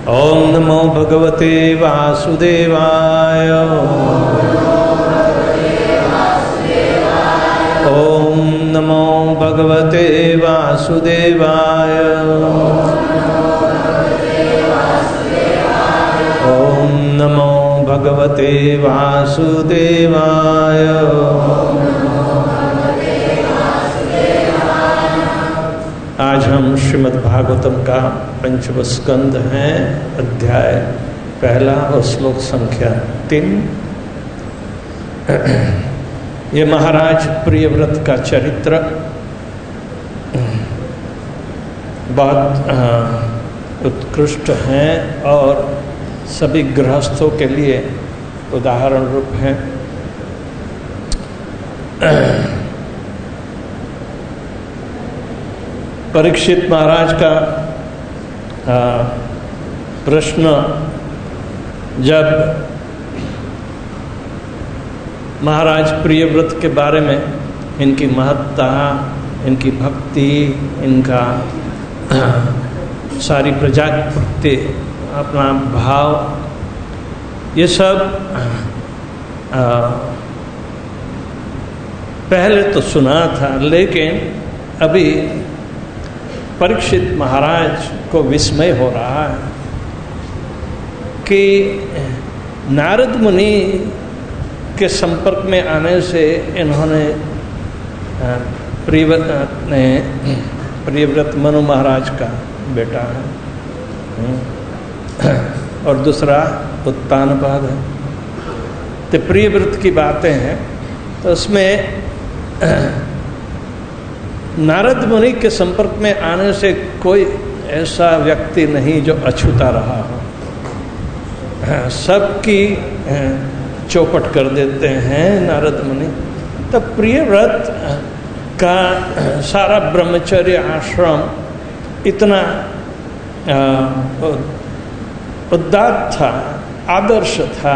ओम नमो भगवते वासुदेवाय। ओम नमो भगवते वासुदेवाय। ओम नमो भगवते वासुदेवाय। आज हम श्रीमद् भागवतम का पंचम स्कंद हैं, अध्याय पहला और श्लोक संख्या 3। ये महाराज प्रियव्रत का चरित्र बहुत उत्कृष्ट हैं और सभी गृहस्थों के लिए उदाहरण रूप हैं। परीक्षित महाराज का प्रश्न जब महाराज प्रियव्रत के बारे में, इनकी महत्ता, इनकी भक्ति, इनका सारी प्रजा के प्रति अपना भाव, ये सब पहले तो सुना था, लेकिन अभी परीक्षित महाराज को विस्मय हो रहा है कि नारद मुनि के संपर्क में आने से इन्होंने प्रियव्रत मनु महाराज का बेटा है और दूसरा उत्तानपाद है। तो प्रियव्रत की बातें हैं, तो उसमें नारद मुनि के संपर्क में आने से कोई ऐसा व्यक्ति नहीं जो अछूता रहा हो, सबकी चौपट कर देते हैं नारद मुनि। तो प्रियव्रत का सारा ब्रह्मचर्य आश्रम इतना उदात्त था, आदर्श था,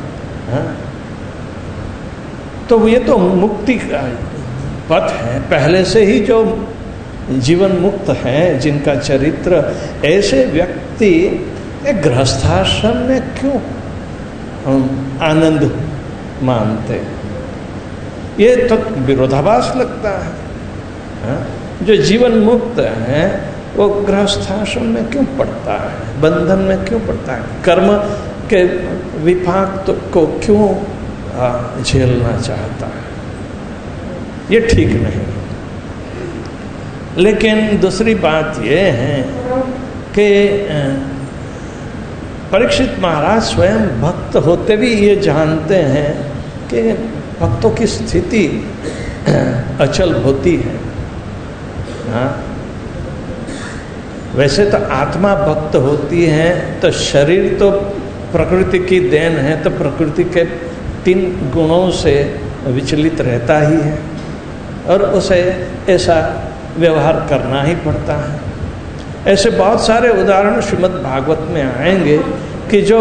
तो ये तो मुक्ति का पथ है। पहले से ही जो जीवन मुक्त हैं, जिनका चरित्र, ऐसे व्यक्ति एक गृहस्थाश्रम में क्यों आनंद मानते? ये तो विरोधाभास लगता है। जो जीवन मुक्त है वो गृहस्थाश्रम में क्यों पड़ता है, बंधन में क्यों पड़ता है, कर्म के विपाक को क्यों झेलना चाहता है? ये ठीक नहीं। लेकिन दूसरी बात ये है कि परीक्षित महाराज स्वयं भक्त होते भी ये जानते हैं कि भक्तों की स्थिति अचल होती है। हाँ, वैसे तो आत्मा भक्त होती है, तो शरीर तो प्रकृति की देन है, तो प्रकृति के 3 गुणों से विचलित रहता ही है और उसे ऐसा व्यवहार करना ही पड़ता है। ऐसे बहुत सारे उदाहरण श्रीमद् भागवत में आएंगे कि जो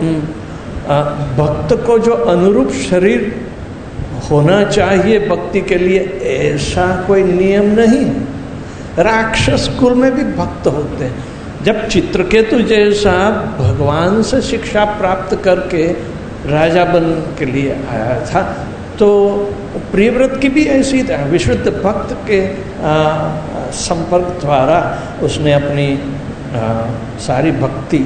भक्त को जो अनुरूप शरीर होना चाहिए भक्ति के लिए, ऐसा कोई नियम नहीं है। राक्षस कुल में भी भक्त होते हैं। जब चित्रकेतु जैसा भगवान से शिक्षा प्राप्त करके राजा बन के लिए आया था, तो प्रियव्रत की भी ऐसी विशुद्ध भक्त के संपर्क द्वारा उसने अपनी सारी भक्ति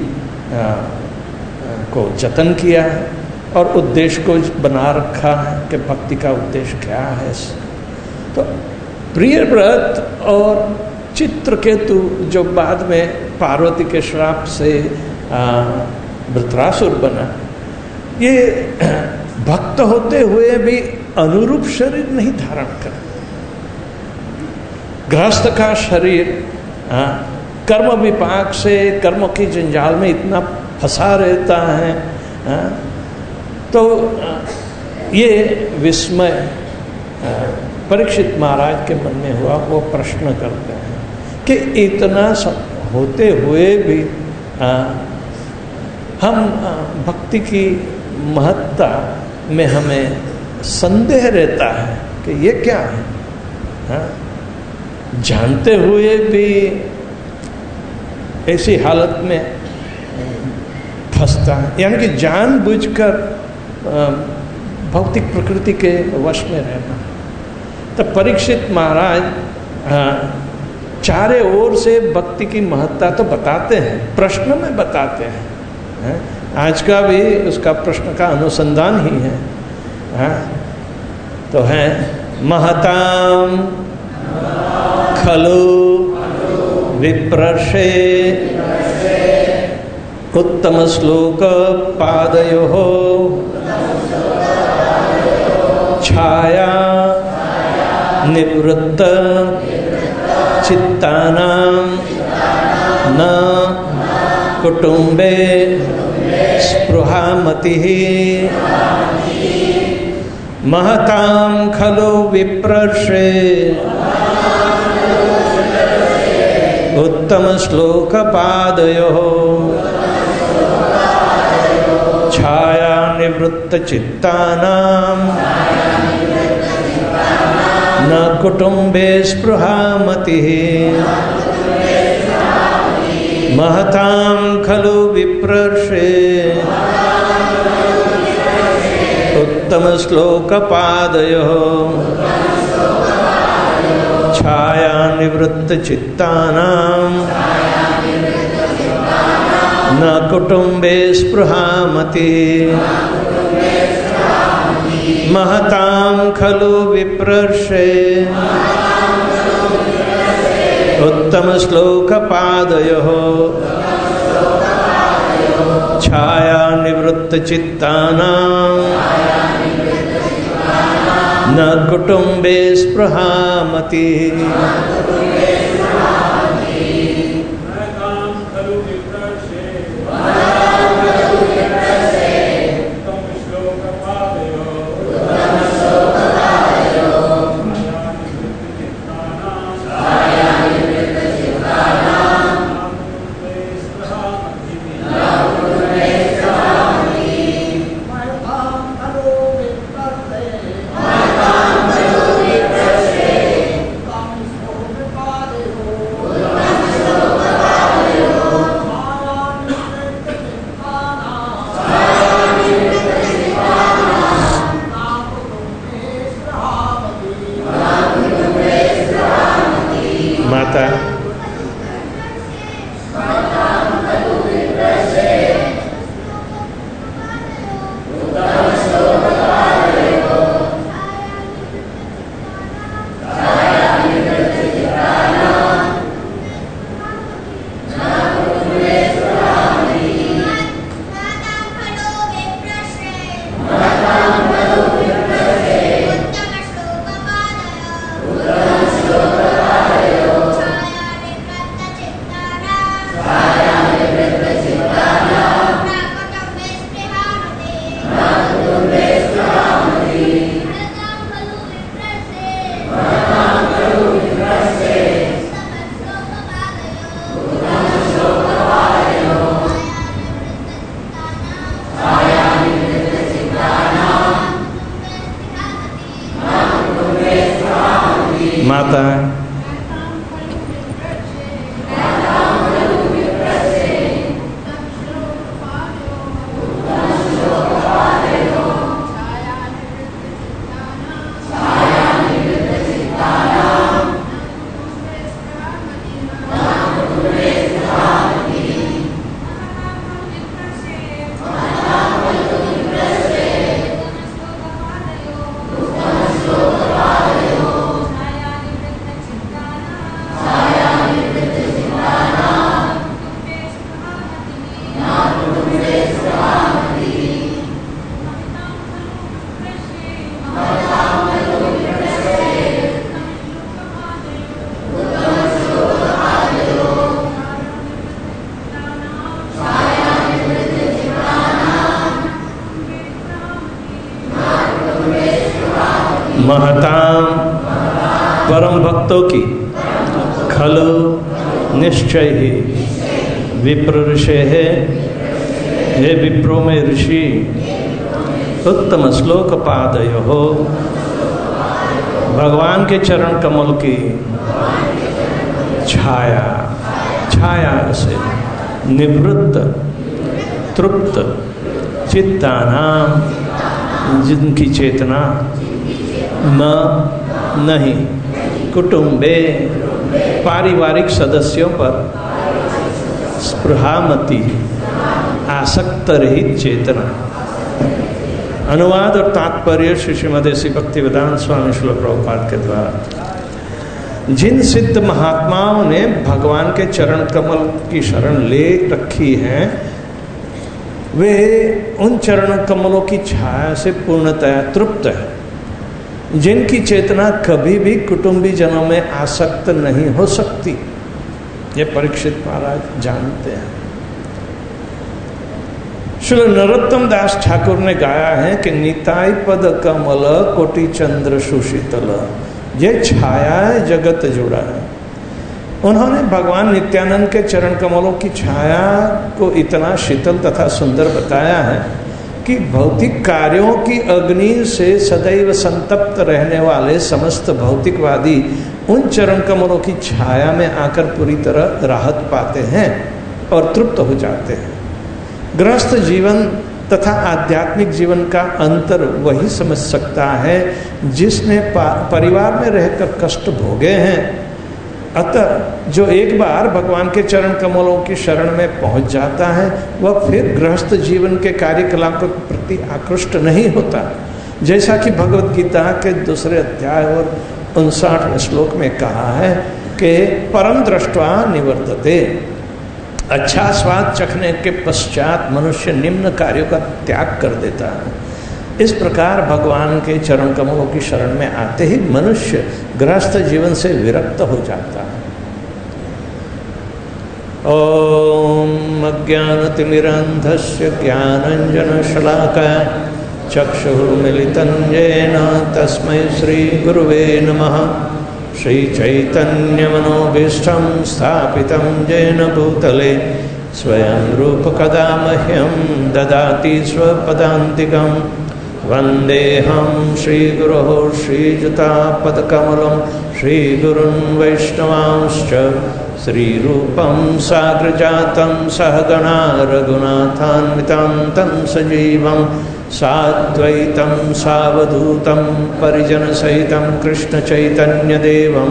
को जतन किया है और उद्देश्य को बना रखा है कि भक्ति का उद्देश्य क्या है। तो प्रियव्रत और चित्रकेतु जो बाद में पार्वती के श्राप से वृत्रासुर बना, ये भक्त होते हुए भी अनुरूप शरीर नहीं धारण कर। गृहस्थ का शरीर कर्म विपाक से, कर्म की जंजाल में इतना फंसा रहता है। तो ये विस्मय परीक्षित महाराज के मन में हुआ। वो प्रश्न करते हैं कि इतना सब होते हुए भी हम भक्ति की महत्ता में हमें संदेह रहता है कि ये क्या है। जानते हुए भी ऐसी हालत में फंसता है, यानी कि जानबूझकर भौतिक प्रकृति के वश में रहना। तो परीक्षित महाराज चारे ओर से भक्ति की महत्ता तो बताते हैं, प्रश्न में बताते हैं। आज का भी उसका प्रश्न का अनुसंधान ही है। तो है महताम खलु विप्रशे उत्तम श्लोक पादयोः छाया निवृत्त चित्तानां न कुटुंबे स्पृहा मतिः महतां खलु विप्रशे उत्तम श्लोक पादयोः छाया निवृत्त चित्तानां न कुटुंबे स्पृहा मतिः महतां खलु विप्रशे उत्तम श्लोक पादयोः छाया निवृत्त चित्तानां न कुटुंबे स्पृहा मतिः महतां खलु विप्रशे उत्तम श्लोक पादयोः छाया निवृत्त चित्तानां न कुटुंबे स्पृहा मतिः माता महताम परम भक्तों की खलु निश्चय ही विप्र ऋषि है, हे विप्रो में ऋषि उत्तम श्लोक पादयो हो, भगवान के चरण कमल की छाया से निवृत्त तृप्त चित्तानाम, जिनकी चेतना नहीं कुटुंबे, पारिवारिक सदस्यों पर स्पृहामति, आसक्त रहित चेतना। अनुवाद और तात्पर्य श्री श्रीमदेसी भक्तिवेदांत स्वामी श्रील प्रभुपाद के द्वारा। जिन सिद्ध महात्माओं ने भगवान के चरण कमल की शरण ले रखी है, वे उन चरण कमलों की छाया से पूर्णतया तृप्त है, जिनकी चेतना कभी भी कुटुंबी जनों में आसक्त नहीं हो सकती। ये परीक्षित महाराज जानते हैं। श्री नरोत्तम दास ठाकुर ने गाया है कि निताई पद कमल कोटि चंद्र सुशीतल, ये छाया है जगत जुड़ा है। उन्होंने भगवान नित्यानंद के चरण कमलों की छाया को इतना शीतल तथा सुंदर बताया है कि भौतिक कार्यों की अग्नि से सदैव संतप्त रहने वाले समस्त भौतिकवादी उन चरण कमलों की छाया में आकर पूरी तरह राहत पाते हैं और तृप्त हो जाते हैं। गृहस्थ जीवन तथा आध्यात्मिक जीवन का अंतर वही समझ सकता है जिसने परिवार में रहकर कष्ट भोगे हैं। अतः जो एक बार भगवान के चरण कमलों की शरण में पहुंच जाता है, वह फिर गृहस्थ जीवन के कार्यकलापों के प्रति आकृष्ट नहीं होता। जैसा कि भगवत गीता के 2 अध्याय और 59वें श्लोक में कहा है कि परम दृष्ट्वा निवर्तते, अच्छा स्वाद चखने के पश्चात मनुष्य निम्न कार्यों का त्याग कर देता है। इस प्रकार भगवान के चरण कमलों की शरण में आते ही मनुष्य गृहस्थ जीवन से विरक्त हो जाता है। ओम अज्ञानतिमिरान्धस्य ज्ञानाञ्जनशलाकया चक्षुर्मिलितं येन तस्मै श्रीगुरुवे नमः। श्रीचैतन्यमनोभीष्टं स्थापितं येन भूतले स्वयं रूपकदा मह्यं ददाति स्वपदान्तिकं। वन्देऽहं श्रीगुरोः श्रीयुतापदकमलं श्रीगुरुन् वैष्णवांश्च श्रीरूपं साग्रजातं सहगणा रघुनाथान्वितं तं सजीवं साद्वैतं सावधूतं परिजनसहितं कृष्णचैतन्यदेवं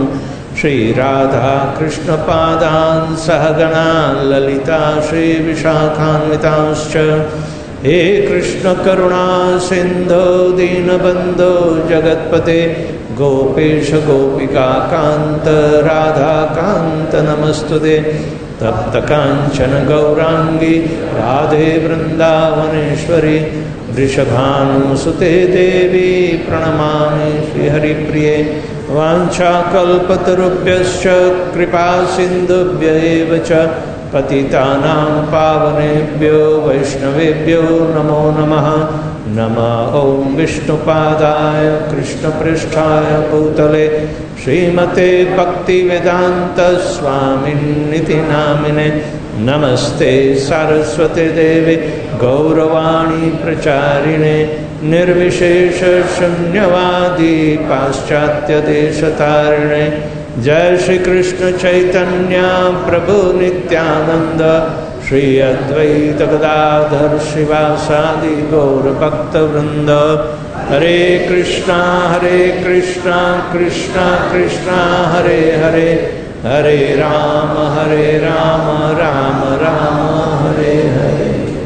श्रीराधाकृष्णपादान् सहगणा ललिता श्रीविशाखान्वितांश्च। हे कृष्ण करुणा सिंधो दीनबंधो जगत्पते गोपेश गोपिका कांत राधा कांत नमस्तुते। तप्त कांचन गौरांगी राधे वृंदावनेश्वरी वृषभानुसुते देवी प्रणमामि श्रीहरिप्रिये। वाञ्छाकल्पतरुभ्यश्च कृपा सिन्धुभ्य एव च पतितानां पावनेभ्यो वैष्णवेभ्यो नमो नमः। नमः ॐ विष्णुपादाय कृष्णपृष्ठाय भूतले श्रीमते भक्तिवेदांत स्वामिन्निति नामिने। नमस्ते सारस्वते देवे गौरवाणी प्रचारिणे निर्विशेष शून्यवादी पाश्चात्य देशतारिणे। जय श्री कृष्ण चैतन्य प्रभु नित्यानंद श्री अद्वैत गदाधर शिवासादि गौर भक्त वृंद। हरे कृष्णा कृष्णा कृष्णा हरे हरे, हरे राम राम राम हरे हरे।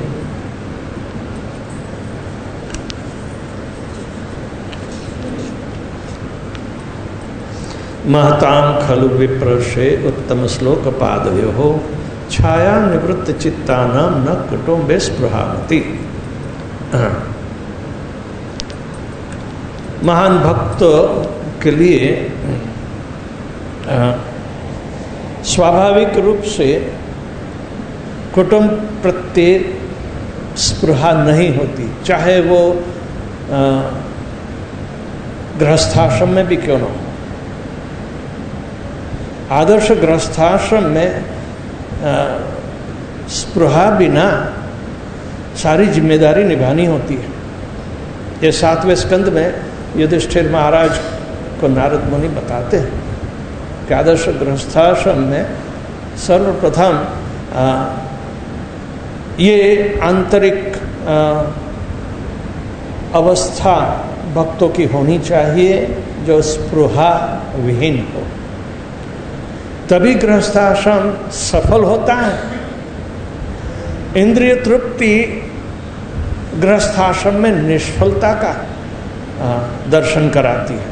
महतां खलु विप्रशे उत्तम श्लोक पादयो छाया निवृत्त चित्तानां न कुटुंबे स्पृहामति। महान भक्त के लिए स्वाभाविक रूप से कुटुंब प्रत्ये स्पृहा नहीं होती, चाहे वो गृहस्थाश्रम में भी क्यों न हो। आदर्श गृहस्थाश्रम में स्पृहा बिना सारी जिम्मेदारी निभानी होती है। ये 7वें स्कंद में युधिष्ठिर महाराज को नारद मुनि बताते हैं कि आदर्श गृहस्थाश्रम में सर्वप्रथम ये आंतरिक अवस्था भक्तों की होनी चाहिए जो स्पृहा विहीन हो, तभी गृहस्थाश्रम सफल होता है। इंद्रिय तृप्ति गृहस्थाश्रम में निष्फलता का दर्शन कराती है।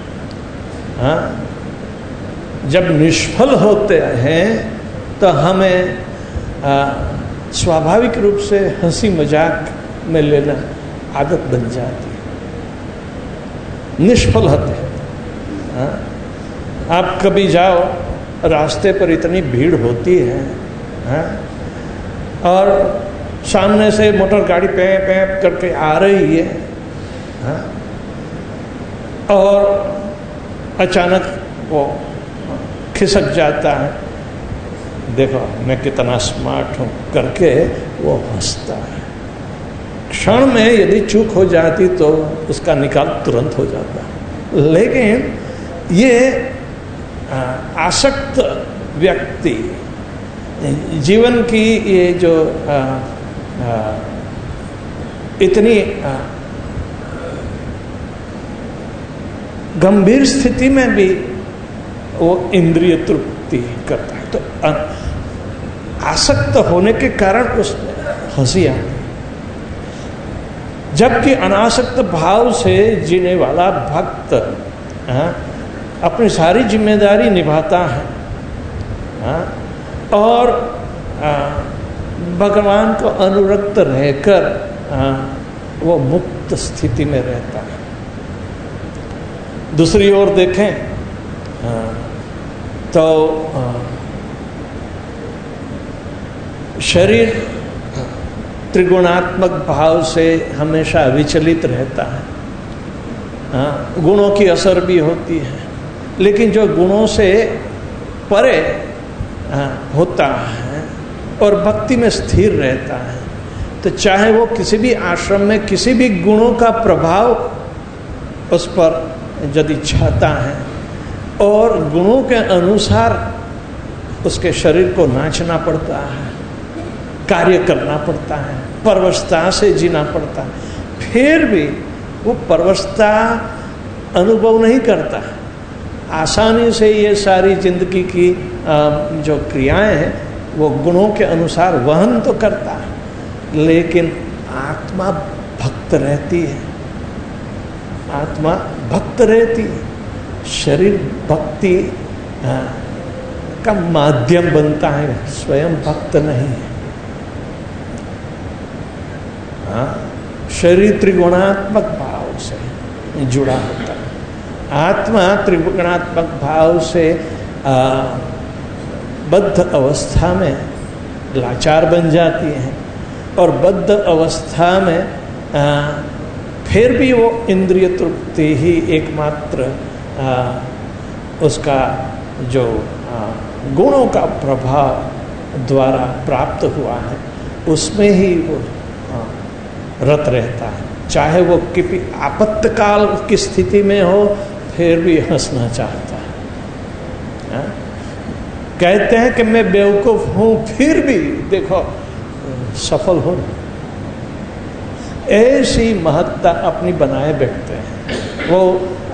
जब निष्फल होते हैं तो हमें स्वाभाविक रूप से हंसी मजाक में लेना आदत बन जाती है। निष्फल होते हैं। आप कभी जाओ, रास्ते पर इतनी भीड़ होती है, और सामने से मोटर गाड़ी पे करके आ रही है, और अचानक वो खिसक जाता है, देखो मैं कितना स्मार्ट हूँ करके वो हंसता है। क्षण में यदि चूक हो जाती तो उसका निकाल तुरंत हो जाता। लेकिन ये आसक्त व्यक्ति जीवन की ये जो इतनी गंभीर स्थिति में भी वो इंद्रिय तृप्ति करता है, तो आसक्त होने के कारण उसमें हंसी आती। जबकि अनासक्त भाव से जीने वाला भक्त अपनी सारी जिम्मेदारी निभाता है और भगवान को अनुरक्त रहकर वो मुक्त स्थिति में रहता है। दूसरी ओर देखें तो शरीर त्रिगुणात्मक भाव से हमेशा विचलित रहता है। गुणों की असर भी होती है, लेकिन जो गुणों से परे होता है और भक्ति में स्थिर रहता है, तो चाहे वो किसी भी आश्रम में किसी भी गुणों का प्रभाव उस पर यदि छाता है और गुणों के अनुसार उसके शरीर को नाचना पड़ता है, कार्य करना पड़ता है, परवशता से जीना पड़ता है, फिर भी वो परवशता अनुभव नहीं करता। आसानी से ये सारी जिंदगी की जो क्रियाएं हैं वो गुणों के अनुसार वहन तो करता है, लेकिन आत्मा भक्त रहती है। आत्मा भक्त रहती है, शरीर भक्ति का माध्यम बनता है, स्वयं भक्त नहीं है। शरीर त्रिगुणात्मक भाव से जुड़ा होता है, आत्मा त्रिगुणात्मक भाव से बद्ध अवस्था में लाचार बन जाती है, और बद्ध अवस्था में फिर भी वो इंद्रिय तृप्ति ही एकमात्र उसका जो गुणों का प्रभाव द्वारा प्राप्त हुआ है उसमें ही वो रत रहता है। चाहे वो किसी आपत्तिकाल की स्थिति में हो, फिर भी हंसना चाहता है। कहते हैं कि मैं बेवकूफ हूं, फिर भी देखो सफल हो। ऐसी महत्ता अपनी बनाए बैठते हैं वो।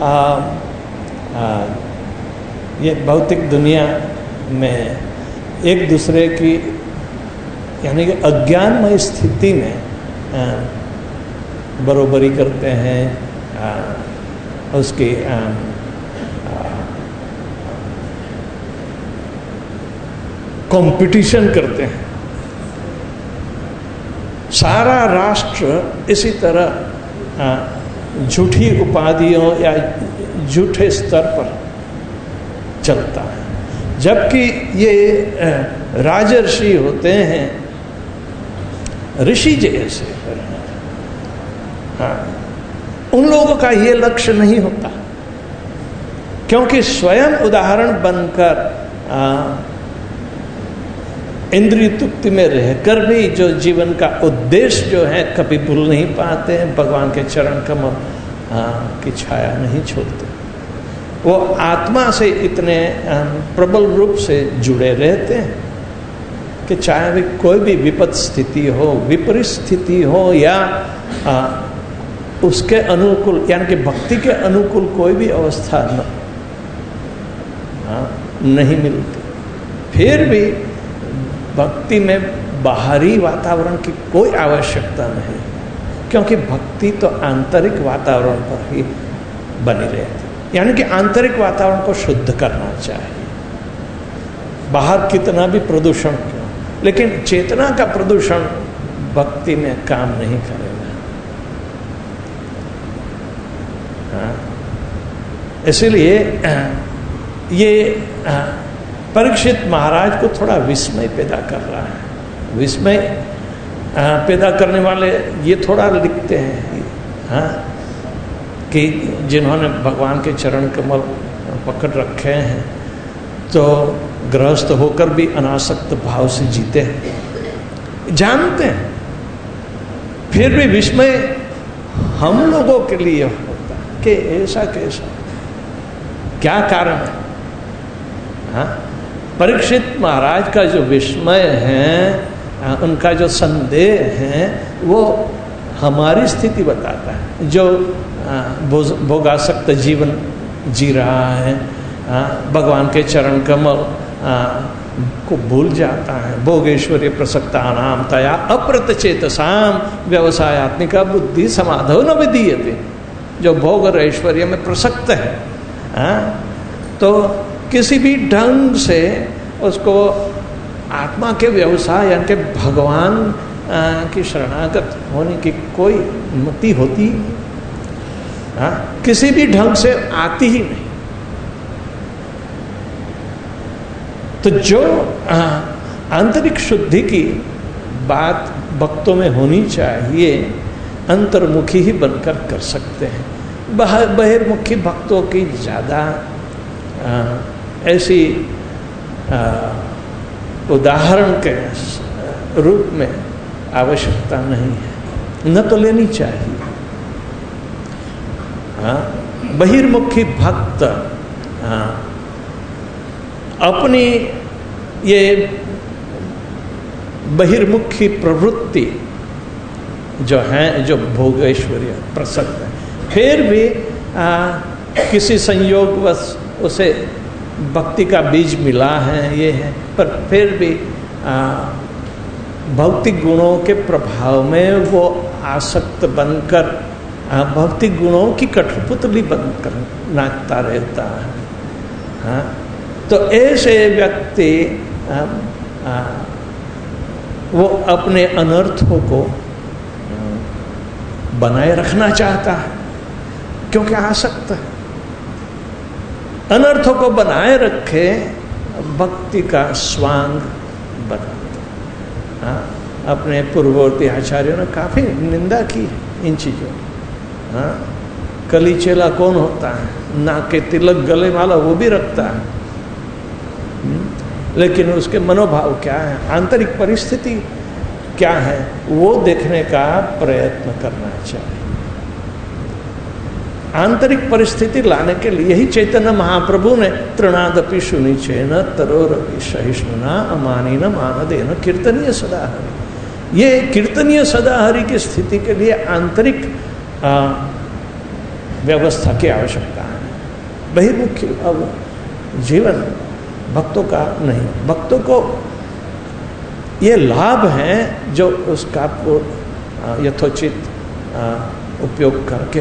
ये भौतिक दुनिया में एक दूसरे की यानी कि अज्ञानमय स्थिति में बरोबरी करते हैं, उसकी कंपटीशन करते हैं। सारा राष्ट्र इसी तरह झूठी उपाधियों या झूठे स्तर पर चलता है, जबकि ये राजर्षि होते हैं, ऋषि जैसे, उन लोगों का ये लक्ष्य नहीं होता, क्योंकि स्वयं उदाहरण बनकर इंद्रिय तृप्ति में रहकर भी जो जीवन का उद्देश्य जो है कभी भूल नहीं पाते हैं, भगवान के चरण कमल की छाया नहीं छोड़ते। वो आत्मा से इतने प्रबल रूप से जुड़े रहते हैं कि चाहे भी कोई भी विपद स्थिति हो, विपरीत स्थिति हो या उसके अनुकूल, यानी कि भक्ति के अनुकूल कोई भी अवस्था नहीं मिलती, फिर भी भक्ति में बाहरी वातावरण की कोई आवश्यकता नहीं, क्योंकि भक्ति तो आंतरिक वातावरण पर ही बनी रहती। यानी कि आंतरिक वातावरण को शुद्ध करना चाहिए, बाहर कितना भी प्रदूषण क्यों, लेकिन चेतना का प्रदूषण भक्ति में काम नहीं करेगा। इसलिए ये परीक्षित महाराज को थोड़ा विस्मय पैदा कर रहा है। विस्मय पैदा करने वाले ये थोड़ा लिखते हैं कि जिन्होंने भगवान के चरण कमल पकड़ रखे हैं तो गृहस्थ होकर भी अनासक्त भाव से जीते हैं, जानते हैं, फिर भी विस्मय हम लोगों के लिए होता है कि ऐसा कैसा, क्या कारण है? परीक्षित महाराज का जो विस्मय है, उनका जो संदेह है, वो हमारी स्थिति बताता है। जो भोगासक्त जीवन जी रहा है, भगवान के चरण कमल को भूल जाता है। भोगेश्वरी प्रसक्ता नाम तया अप्रत चेतसाम व्यवसायत्मिका बुद्धि समाधो न विधीयते। जो भोग और ऐश्वर्य में प्रसक्त है, तो किसी भी ढंग से उसको आत्मा के व्यवसाय यानी कि भगवान की शरणागत होने की कोई मति होती, किसी भी ढंग से आती ही नहीं। तो जो आंतरिक शुद्धि की बात भक्तों में होनी चाहिए, अंतर्मुखी ही बनकर कर सकते हैं। बहिर्मुखी भक्तों की ज़्यादा ऐसी उदाहरण के रूप में आवश्यकता नहीं है, न तो लेनी चाहिए। बहिर्मुखी भक्त अपनी ये बहिर्मुखी प्रवृत्ति जो है, जो भोगेश्वरी प्रसक्त है, फिर भी किसी संयोगवश उसे भक्ति का बीज मिला है, ये है, पर फिर भी भौतिक गुणों के प्रभाव में वो आसक्त बनकर भौतिक गुणों की कठपुतली बनकर नाचता रहता है। तो ऐसे व्यक्ति वो अपने अनर्थों को बनाए रखना चाहता है, क्योंकि आसक्त है। अनर्थों को बनाए रखे भक्ति का स्वांग बनाते। अपने पूर्ववर्ती आचार्यों ने काफी निंदा की इन चीजों। कली चेला कौन होता है? नाक के तिलक गले वाला वो भी रखता है, लेकिन उसके मनोभाव क्या है, आंतरिक परिस्थिति क्या है, वो देखने का प्रयत्न करना चाहिए। आंतरिक परिस्थिति लाने के लिए ही चैतन्य महाप्रभु ने तृणादपि सुनिचेन तरोरपि सहिष्णुना अमानीन मानदेन कीर्तनीय सदाहरि। ये कीर्तनीय सदाहरि की स्थिति के लिए आंतरिक व्यवस्था की आवश्यकता है। बहिर्मुखी जीवन भक्तों का नहीं। भक्तों को ये लाभ है जो उसका यथोचित उपयोग करके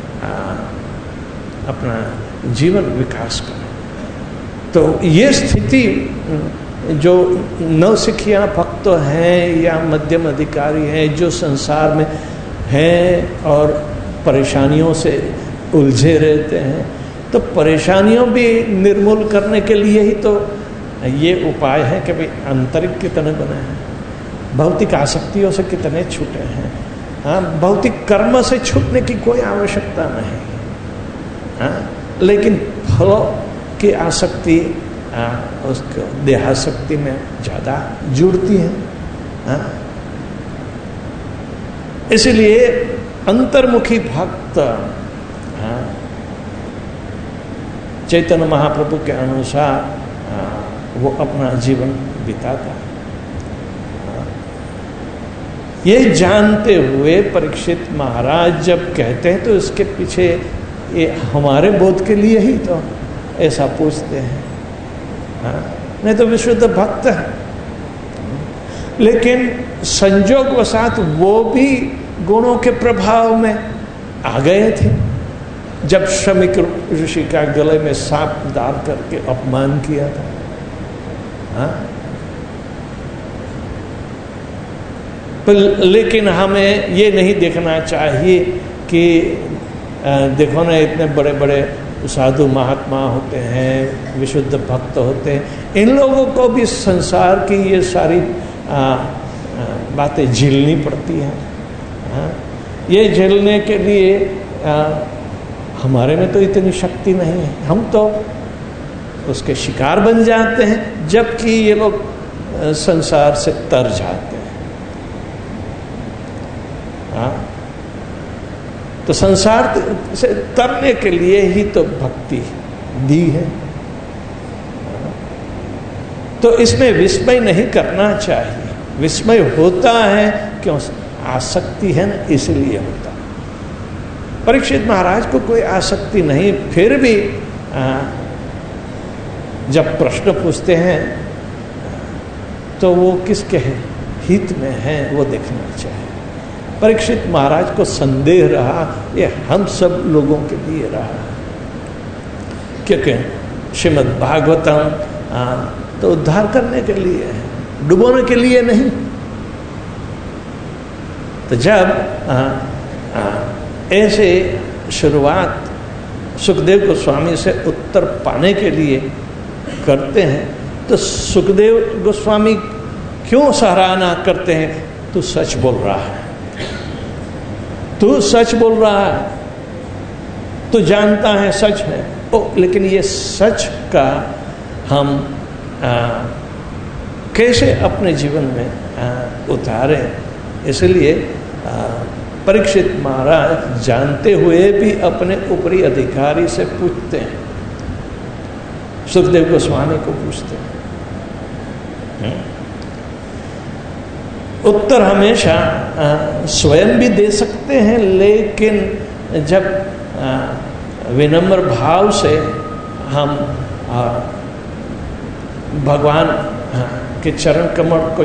अपना जीवन विकास करें। तो ये स्थिति जो नवसिखिया भक्त हैं या मध्यम अधिकारी हैं, जो संसार में हैं और परेशानियों से उलझे रहते हैं, तो परेशानियों भी निर्मूल करने के लिए ही तो ये उपाय है कि भाई आंतरिक कितने बने हैं, भौतिक आसक्तियों से कितने छूटे हैं। भौतिक कर्म से छूटने की कोई आवश्यकता नहीं, लेकिन फलों की आसक्ति उसको देहासक्ति में ज़्यादा जुड़ती है। इसलिए अंतर्मुखी भक्त चैतन्य महाप्रभु के अनुसार वो अपना जीवन बिताता है। ये जानते हुए परीक्षित महाराज जब कहते हैं तो इसके पीछे ये हमारे बोध के लिए ही तो ऐसा पूछते हैं। हाँ, नहीं तो विशुद्ध भक्त है। लेकिन संजोगवशात वो भी गुणों के प्रभाव में आ गए थे। जब शमीक ऋषि का गले में सांप डाल करके अपमान किया था, हाँ? लेकिन हमें ये नहीं देखना चाहिए कि देखो ना इतने बड़े बड़े साधु महात्मा होते हैं, विशुद्ध भक्त होते हैं, इन लोगों को भी संसार की ये सारी बातें झेलनी पड़ती हैं। ये झेलने के लिए हमारे में तो इतनी शक्ति नहीं है, हम तो उसके शिकार बन जाते हैं, जबकि ये लोग संसार से तर जाते हैं। तो संसार से तरने के लिए ही तो भक्ति दी है। तो इसमें विस्मय नहीं करना चाहिए। विस्मय होता है क्यों? आसक्ति है ना, इसलिए होता है। परीक्षित महाराज को कोई आसक्ति नहीं, फिर भी जब प्रश्न पूछते हैं तो वो किसके हित में है वो देखना चाहिए। परीक्षित महाराज को संदेह रहा, ये हम सब लोगों के लिए रहा, क्योंकि श्रीमद् भागवतम तो उद्धार करने के लिए है, डुबोने के लिए नहीं। तो जब ऐसे शुरुआत सुखदेव गोस्वामी से उत्तर पाने के लिए करते हैं, तो सुखदेव गोस्वामी क्यों सराहना करते हैं? तू सच बोल रहा है, तू सच बोल रहा है, तू जानता है सच है। लेकिन ये सच का हम कैसे अपने जीवन में उतारें? इसलिए परीक्षित महाराज जानते हुए भी अपने ऊपरी अधिकारी से पूछते हैं, सुखदेव गोस्वामी को पूछते हैं। उत्तर हमेशा स्वयं भी दे सकते हैं, लेकिन जब विनम्र भाव से हम भगवान के चरण कमल को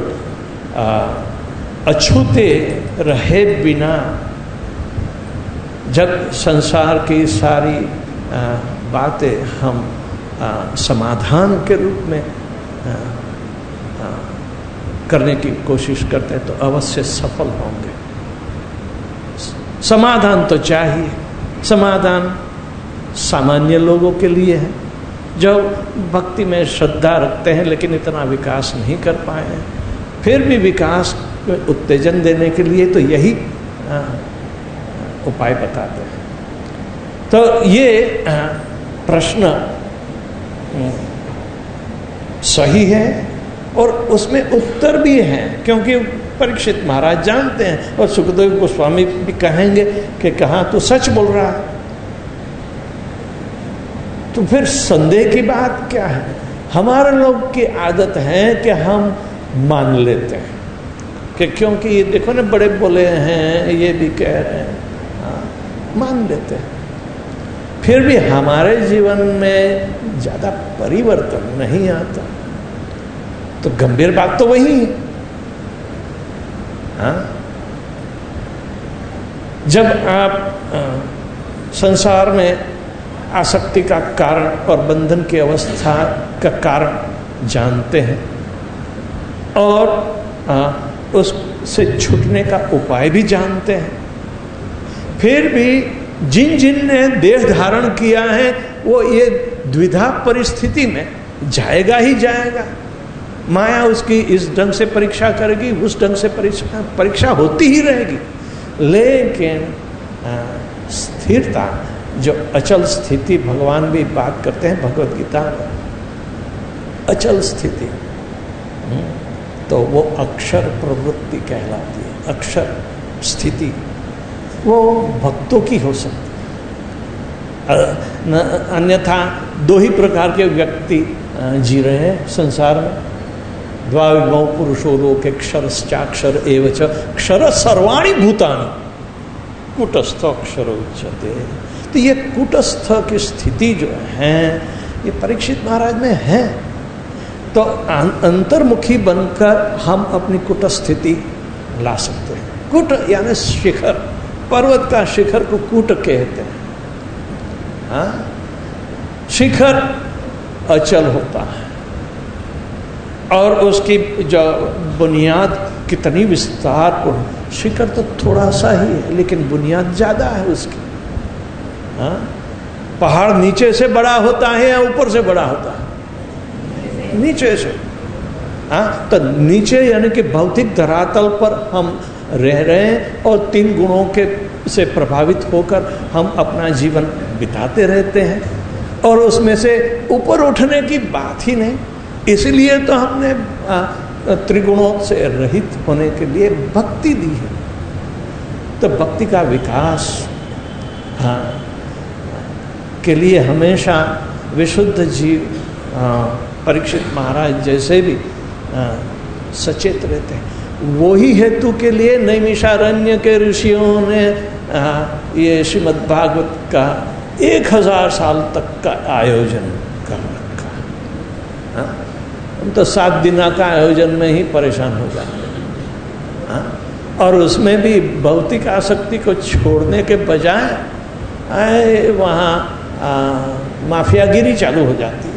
अछूते रहे बिना, जब संसार की सारी बातें हम समाधान के रूप में करने की कोशिश करते हैं तो अवश्य सफल होंगे। समाधान तो चाहिए। समाधान सामान्य लोगों के लिए है जो भक्ति में श्रद्धा रखते हैं लेकिन इतना विकास नहीं कर पाए हैं। फिर भी विकास को उत्तेजन देने के लिए तो यही उपाय बताते हैं। तो ये प्रश्न सही है और उसमें उत्तर भी है, क्योंकि परीक्षित महाराज जानते हैं और सुखदेव गोस्वामी भी कहेंगे कि कहाँ तू सच बोल रहा है। तो फिर संदेह की बात क्या है? हमारे लोग की आदत है कि हम मान लेते हैं कि क्योंकि ये देखो ना बड़े बोले हैं, ये भी कह रहे हैं, मान लेते हैं। फिर भी हमारे जीवन में ज़्यादा परिवर्तन नहीं आता। तो गंभीर बात तो वही है। हाँ? जब आप संसार में आसक्ति का कारण और बंधन की अवस्था का कारण जानते हैं और उससे छूटने का उपाय भी जानते हैं, फिर भी जिन जिन ने देह धारण किया है वो ये द्विधा परिस्थिति में जाएगा ही जाएगा। माया उसकी इस ढंग से परीक्षा करेगी, उस ढंग से परीक्षा होती ही रहेगी। लेकिन स्थिरता, जो अचल स्थिति भगवान भी बात करते हैं भगवद गीता में, अचल स्थिति, तो वो अक्षर प्रवृत्ति कहलाती है। अक्षर स्थिति वो भक्तों की हो सकती है, अन्यथा दो ही प्रकार के व्यक्ति जी रहे हैं संसार में। द्वाविमौ पुरुषो लोके क्षरश्चाक्षर एव च क्षर सर्वाणि भूतानि कूटस्थ अक्षर उच्यते। तो ये कूटस्थ की स्थिति जो है ये परीक्षित महाराज में है। तो अंतर्मुखी बनकर हम अपनी कूटस्थिति ला सकते हैं। कूट यानी शिखर, पर्वत का शिखर को कूट कहते हैं। हाँ, शिखर अचल होता है और उसकी जो बुनियाद कितनी विस्तारपूर्ण, शिखर तो थोड़ा सा ही है लेकिन बुनियाद ज्यादा है उसकी। हाँ, पहाड़ नीचे से बड़ा होता है या ऊपर से बड़ा होता है? नीचे से। हाँ, तो नीचे यानी कि भौतिक धरातल पर हम रह रहे हैं और 3 गुणों के से प्रभावित होकर हम अपना जीवन बिताते रहते हैं और उसमें से ऊपर उठने की बात ही नहीं। इसलिए तो हमने त्रिगुणों से रहित होने के लिए भक्ति दी है। तो भक्ति का विकास के लिए हमेशा विशुद्ध जीव परीक्षित महाराज जैसे भी सचेत रहते हैं। वही हेतु के लिए नैमिषारण्य के ऋषियों ने ये श्रीमद् भागवत का 1000 साल तक का आयोजन कर रखा। हम तो 7 दिन का आयोजन में ही परेशान हो जाते हैं। और उसमें भी भौतिक आसक्ति को छोड़ने के बजाय वहाँ माफियागिरी चालू हो जाती है।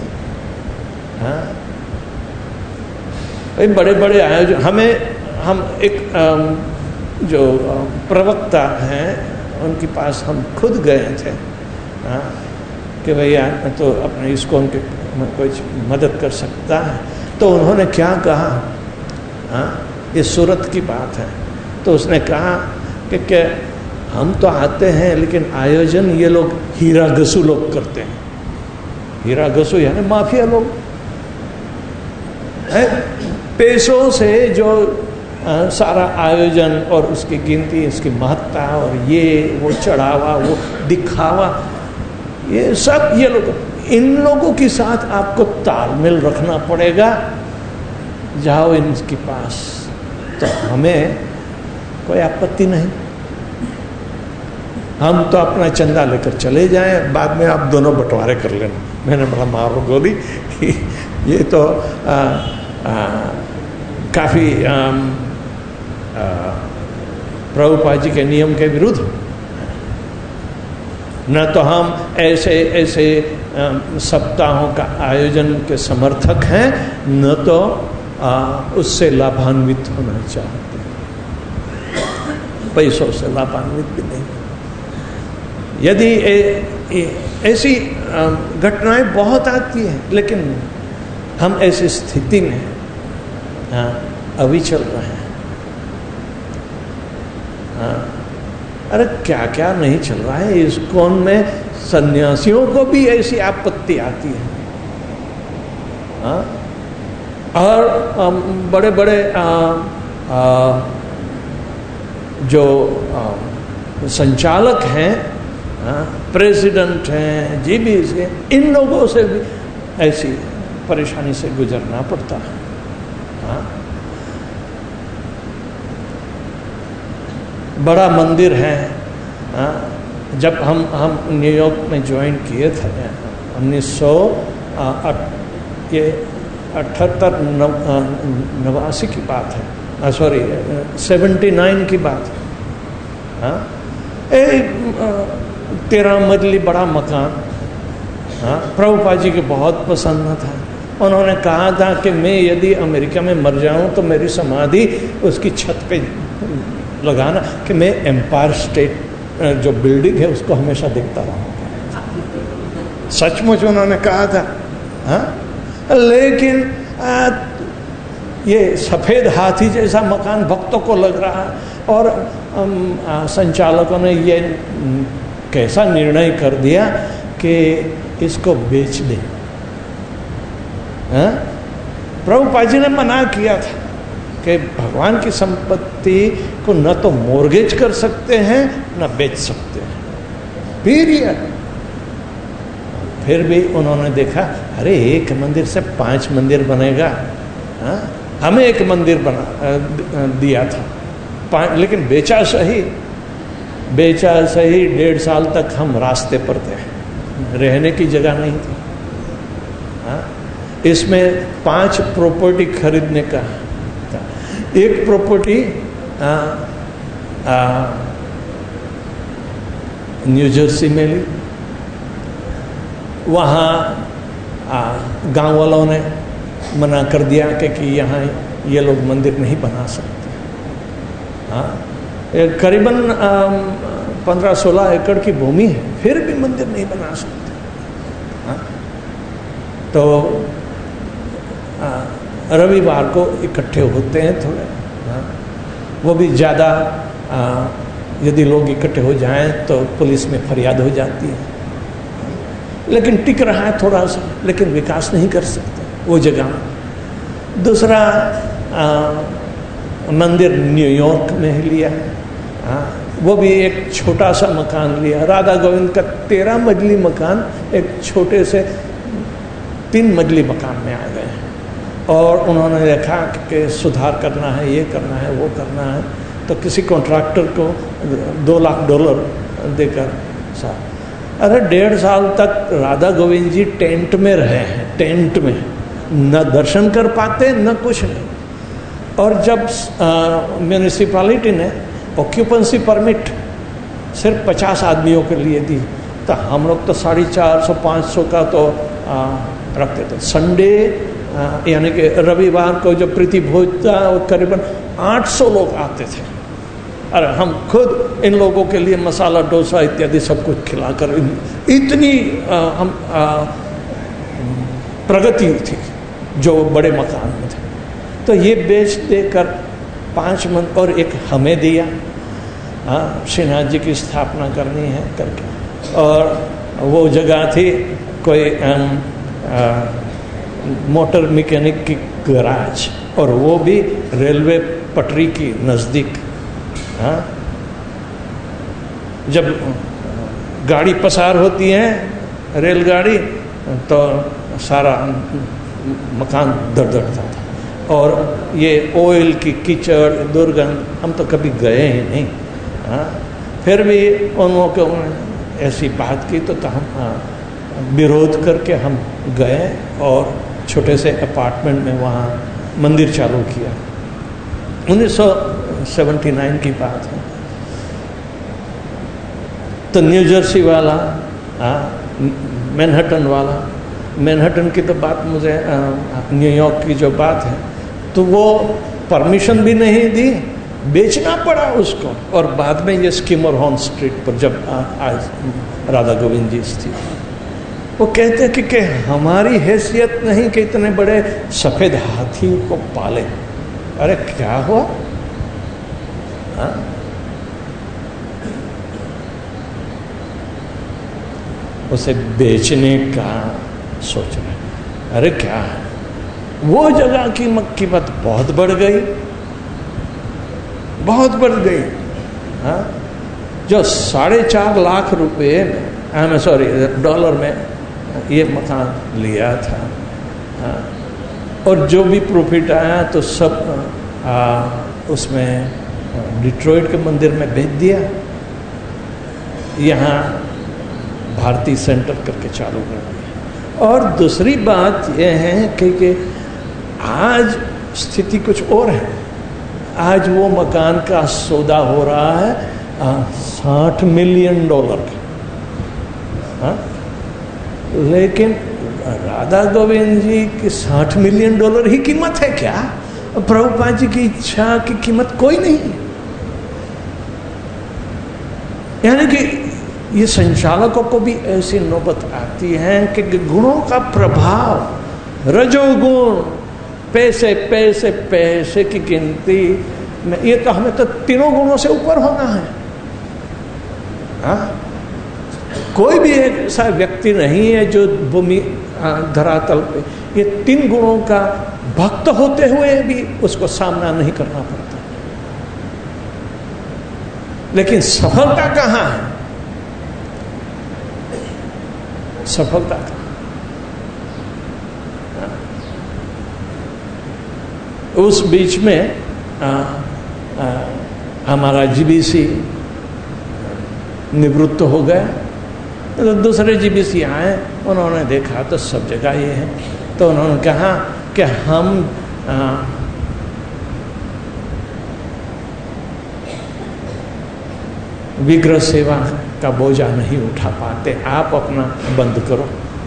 बड़े बड़े आयोजन हम एक जो प्रवक्ता हैं उनके पास हम खुद गए थे कि भैया तो अपने इसको उनके कुछ मदद कर सकता है। तो उन्होंने क्या कहा, ये सूरत की बात है। तो उसने कहा कि हम तो आते हैं लेकिन आयोजन ये लोग हीरा घसू लोग करते हैं। हीरा घसू यानी माफिया लोग है, पैसों से जो सारा आयोजन और उसकी गिनती, इसकी महत्ता और ये वो चढ़ावा, वो दिखावा, ये सब ये लोग, इन लोगों के साथ आपको तालमेल रखना पड़ेगा। जाओ इनके पास, तो हमें कोई आपत्ति नहीं, हम तो अपना चंदा लेकर चले जाएं, बाद में आप दोनों बंटवारे कर लेना। मैंने बड़ा मारो गोली कि ये तो काफ़ी प्रभुपाद जी के नियम के विरुद्ध। न तो हम ऐसे सप्ताहों का आयोजन के समर्थक हैं, न तो उससे लाभान्वित होना चाहते हैं, पैसों से लाभान्वित भी नहीं। यदि ऐसी घटनाएं बहुत आती हैं लेकिन हम ऐसी स्थिति में अभी चल रहे हैं। अरे क्या क्या नहीं चल रहा है। इस्कॉन में सन्यासियों को भी ऐसी आपत्ति आती है। और बड़े बड़े जो संचालक हैं, प्रेसिडेंट हैं, जीबीज हैं, इन लोगों से भी ऐसी परेशानी से गुजरना पड़ता है। बड़ा मंदिर है। जब हम न्यूयॉर्क में ज्वाइन किए थे 1978-89 की बात है, 79 की बात है। 13 मंजिली बड़ा मकान प्रभुपाद जी को बहुत पसंद था। उन्होंने कहा था कि मैं यदि अमेरिका में मर जाऊं तो मेरी समाधि उसकी छत पे लगाना, कि मैं एम्पायर स्टेट जो बिल्डिंग है उसको हमेशा देखता रहूँगा। सचमुच उन्होंने कहा था। लेकिन ये सफ़ेद हाथी जैसा मकान भक्तों को लग रहा है और संचालकों ने ये कैसा निर्णय कर दिया कि इसको बेच दें। प्रभुपाद जी ने मना किया था कि भगवान की संपत्ति को न तो मोर्गेज कर सकते हैं न बेच सकते हैं, पीरियड। फिर भी उन्होंने देखा, अरे एक मंदिर से 5 मंदिर बनेगा, हमें एक मंदिर बना दिया था, लेकिन बेचा सही 1.5 साल तक हम रास्ते पर थे, रहने की जगह नहीं थी। हाँ? इसमें 5 प्रॉपर्टी खरीदने का था। एक प्रॉपर्टी न्यू जर्सी में ली, वहाँ गांव वालों ने मना कर दिया कि यहाँ ये लोग मंदिर नहीं बना सकते। हाँ, करीबन 15-16 एकड़ की भूमि है, फिर भी मंदिर नहीं बना सकते। हाँ, तो रविवार को इकट्ठे होते हैं थोड़े। हाँ, वो भी ज़्यादा यदि लोग इकट्ठे हो जाएं तो पुलिस में फरियाद हो जाती है। लेकिन टिक रहा है थोड़ा सा, लेकिन विकास नहीं कर सकते वो जगह। दूसरा मंदिर न्यूयॉर्क में ही लिया। हाँ, वो भी एक छोटा सा मकान लिया, राधा गोविंद का 13 मंजिली मकान एक छोटे से 3 मंजिली मकान में आ गए हैं। और उन्होंने देखा कि सुधार करना है, ये करना है, वो करना है, तो किसी कॉन्ट्रैक्टर को $2 लाख देकर सा। अरे 1.5 साल तक राधा गोविंद जी टेंट में रहे हैं, टेंट में, न दर्शन कर पाते न कुछ नहीं। और जब म्यूनिसिपैलिटी ने ऑक्यूपेंसी परमिट सिर्फ 50 आदमियों के लिए दी, तो हम लोग तो 450-500 का तो रखते थे। संडे यानी कि रविवार को जो प्रीति भोज था वो करीबन 800 लोग आते थे। अरे हम खुद इन लोगों के लिए मसाला डोसा इत्यादि सब कुछ खिलाकर इतनी हम प्रगति थी जो बड़े मकान में थे। तो ये बेच देकर 5 मन और एक हमें दिया, श्रीनाथ जी की स्थापना करनी है करके। और वो जगह थी कोई मोटर मैकेनिक की गैराज, और वो भी रेलवे पटरी की नज़दीक। हाँ, जब गाड़ी पसार होती है रेलगाड़ी तो सारा मकान दरदरता था। और ये ऑयल की कीचड़ दुर्गंध, हम तो कभी गए ही नहीं। हाँ, फिर भी उन लोगों को ऐसी बात की तो हम विरोध करके हम गए और छोटे से अपार्टमेंट में वहाँ मंदिर चालू किया। 1979 की बात है। तो न्यू जर्सी वाला, मैनहट्टन वाला, मैनहट्टन की तो बात मुझे, न्यूयॉर्क की जो बात है, तो वो परमिशन भी नहीं दी, बेचना पड़ा उसको। और बाद में ये स्कीमरहॉर्न स्ट्रीट पर जब आज राधा गोविंद जी स्थित, वो कहते हैं कि हमारी हैसियत नहीं कि इतने बड़े सफ़ेद हाथी को पाले। अरे क्या हुआ? हाँ? उसे बेचने का सोच रहे। अरे क्या है, वो जगह की कीमत बहुत बढ़ गई, बहुत बढ़ गई। हाँ, जो 4.5 लाख रुपए में, सॉरी डॉलर में ये मकान लिया था। हाँ, और जो भी प्रॉफिट आया तो सब उसमें डिट्रॉइट के मंदिर में भेज दिया। यहाँ भारती सेंटर करके चालू कर दिया। और दूसरी बात यह है कि आज स्थिति कुछ और है। आज वो मकान का सौदा हो रहा है $60 मिलियन का। हाँ? लेकिन राधा गोविंद जी की $60 मिलियन ही कीमत है क्या? प्रभुपाद जी की इच्छा की कीमत कोई नहीं है। यानी कि ये संचालकों को भी ऐसी नौबत आती है कि गुणों का प्रभाव, रजोगुण, पैसे पैसे पैसे की गिनती में, ये तो हमें तो 3 गुणों से ऊपर होना है। हाँ? कोई भी ऐसा व्यक्ति नहीं है जो भूमि धरातल पे ये 3 गुणों का भक्त होते हुए भी उसको सामना नहीं करना पड़ता। लेकिन सफलता कहाँ है? सफलता कहाँ? उस बीच में हमारा जीबीसी निवृत्त हो गया, तो दूसरे जीबीसी आए, उन्होंने देखा तो सब जगह ये है, तो उन्होंने कहा कि हम विग्रह सेवा का बोझा नहीं उठा पाते, आप अपना बंद करो।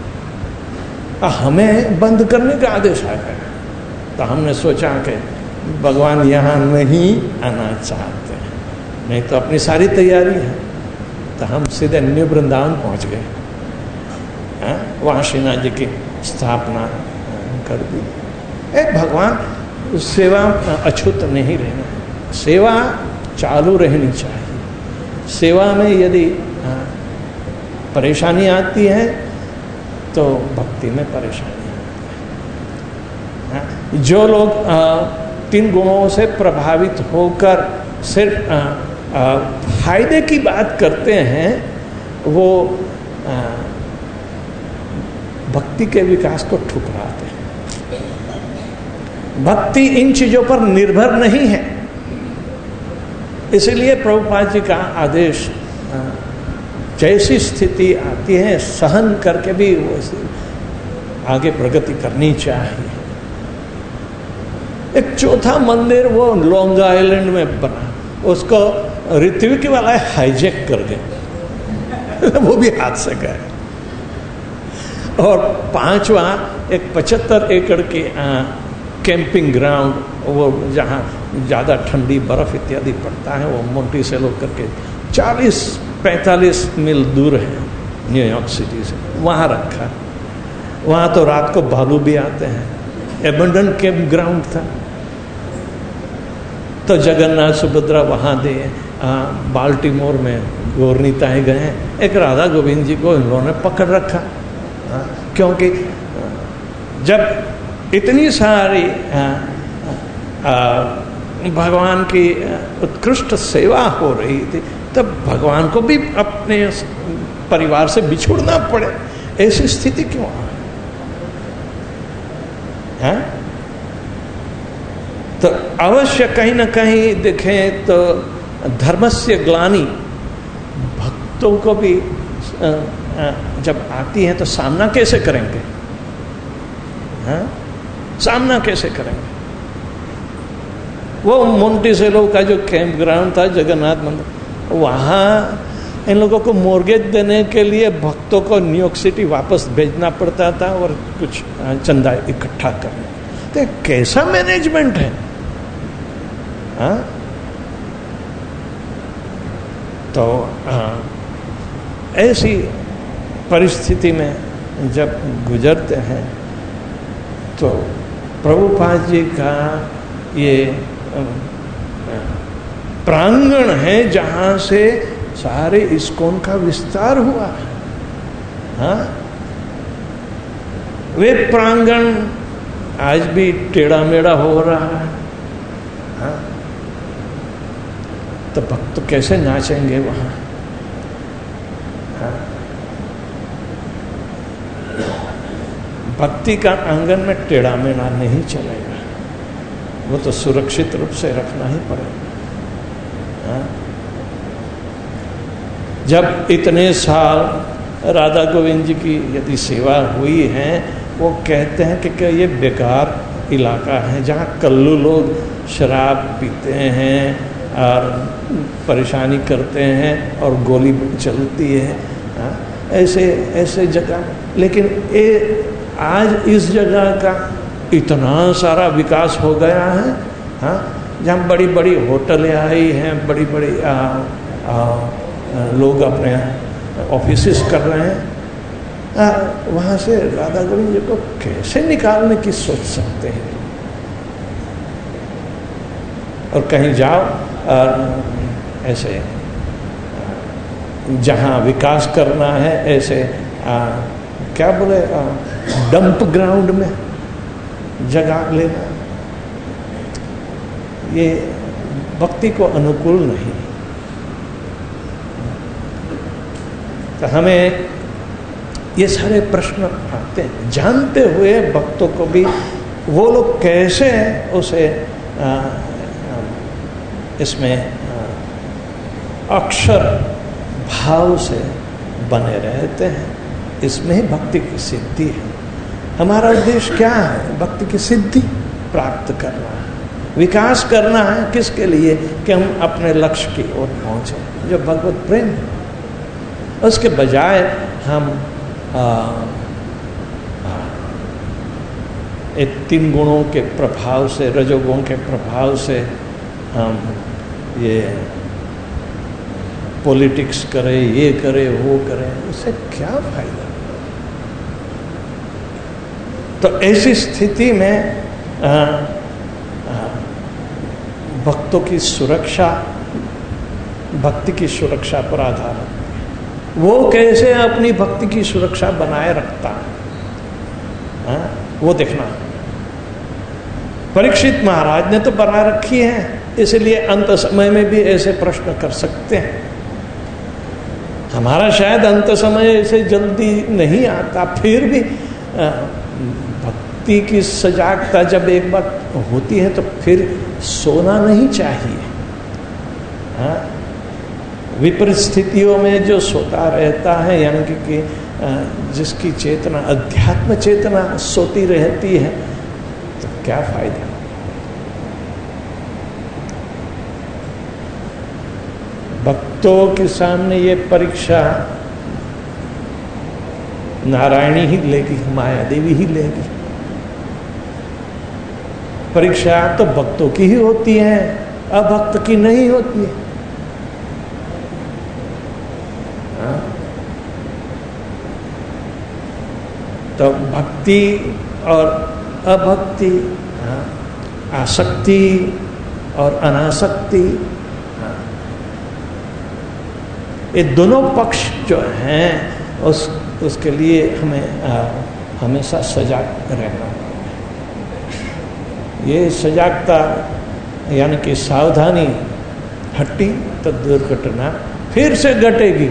हमें बंद करने का आदेश आ गया, तो हमने सोचा कि भगवान यहाँ नहीं आना चाहते, नहीं तो अपनी सारी तैयारी है, तो हम सीधे न्यू वृंदावन पहुँच गए। वहाँ श्रीनाथ जी की स्थापना कर दी। भगवान सेवा अछूत नहीं रहना, सेवा चालू रहनी चाहिए। सेवा में यदि परेशानी आती है तो भक्ति में परेशानी आती है। जो लोग 3 गुणों से प्रभावित होकर सिर्फ फायदे की बात करते हैं, वो भक्ति के विकास को ठुकराते हैं। भक्ति इन चीजों पर निर्भर नहीं है। इसलिए प्रभुपाद जी का आदेश, जैसी स्थिति आती है सहन करके भी आगे प्रगति करनी चाहिए। एक चौथा मंदिर वो लॉन्ग आइलैंड में बना, उसको ऋत्विक वाला हाईजैक कर गए वो भी हाथ से गए। और 5वां एक 75 एकड़ की कैंपिंग ग्राउंड, वो जहाँ ज़्यादा ठंडी बर्फ़ इत्यादि पड़ता है, वो मोंटिसेलो करके 40-45 मील दूर है न्यूयॉर्क सिटी से, वहाँ रखा। वहाँ तो रात को भालू भी आते हैं। एबंडन कैंप ग्राउंड था, तो जगन्नाथ सुभद्रा वहाँ दे। बाल्टीमोर में गौरनीताएँ गए, एक राधा गोविंद जी को इन्होंने पकड़ रखा, क्योंकि जब इतनी सारी भगवान की उत्कृष्ट सेवा हो रही थी, तब भगवान को भी अपने परिवार से बिछुड़ना पड़े, ऐसी स्थिति क्यों है? तो अवश्य कहीं ना कहीं देखें तो धर्मस्य ग्लानि भक्तों को भी जब आती है तो सामना कैसे करेंगे? सामना कैसे करेंगे? वो मोंटिसेलो का जो कैंप ग्राउंड था, जगन्नाथ मंदिर, वहाँ इन लोगों को मॉर्गेज देने के लिए भक्तों को न्यूयॉर्क सिटी वापस भेजना पड़ता था और कुछ चंदा इकट्ठा करना। तो कैसा मैनेजमेंट है? तो ऐसी परिस्थिति में जब गुजरते हैं तो प्रभुपाद जी का ये प्रांगण है जहाँ से सारे इस्कॉन का विस्तार हुआ है। वे प्रांगण आज भी टेढ़ा मेढ़ा हो रहा है। तो भक्त कैसे नाचेंगे वहाँ? भक्ति का आंगन में टेढ़ा मेढ़ा नहीं चलेगा, वो तो सुरक्षित रूप से रखना ही पड़ेगा। जब इतने साल राधा गोविंद जी की यदि सेवा हुई है, वो कहते हैं कि ये बेकार इलाका है जहाँ कल्लू लोग शराब पीते हैं और परेशानी करते हैं और गोली चलती है, ऐसे जगह। लेकिन ये आज इस जगह का इतना सारा विकास हो गया है, जहाँ बड़ी बड़ी होटलें आई हैं, बड़ी बड़ी लोग अपने ऑफिसेस कर रहे हैं। वहाँ से राधा गोविंद जी को कैसे निकालने की सोच सकते हैं? और कहीं जाओ और ऐसे जहाँ विकास करना है, ऐसे क्या बोले, डंप ग्राउंड में जगह लेना, ये भक्ति को अनुकूल नहीं। तो हमें ये सारे प्रश्न आते हैं, जानते हुए भक्तों को भी वो लोग कैसे उसे इसमें अक्षर भाव से बने रहते हैं, इसमें ही भक्ति की सिद्धि है। हमारा उद्देश्य क्या है? भक्ति की सिद्धि प्राप्त करना है, विकास करना है। किसके लिए? कि हम अपने लक्ष्य की ओर पहुंचे, जो भगवत प्रेम है। उसके बजाय हम एक 3 गुणों के प्रभाव से, रजोगुण के प्रभाव से हम ये पॉलिटिक्स करें, ये करें, वो करें, उससे क्या फायदा? तो ऐसी स्थिति में भक्तों की सुरक्षा भक्ति की सुरक्षा पर आधारित है। वो कैसे अपनी भक्ति की सुरक्षा बनाए रखता है, वो देखना। परीक्षित महाराज ने तो बना रखी है, इसलिए अंत समय में भी ऐसे प्रश्न कर सकते हैं। हमारा शायद अंत समय ऐसे जल्दी नहीं आता, फिर भी भक्ति की सजागता जब एक बार होती है तो फिर सोना नहीं चाहिए। विपरीत स्थितियों में जो सोता रहता है, यानी कि जिसकी चेतना, अध्यात्म चेतना सोती रहती है, तो क्या फायदा? भक्तों के सामने ये परीक्षा नारायणी ही लेगी, माया देवी ही लेगी। परीक्षा तो भक्तों की ही होती है, अभक्त की नहीं होती है। तो भक्ति और अभक्ति, आसक्ति और अनासक्ति, ये दोनों पक्ष जो हैं उसके लिए हमें हमेशा सजाग रहना। ये सजागता यानी कि सावधानी हटी तो दुर्घटना फिर से घटेगी।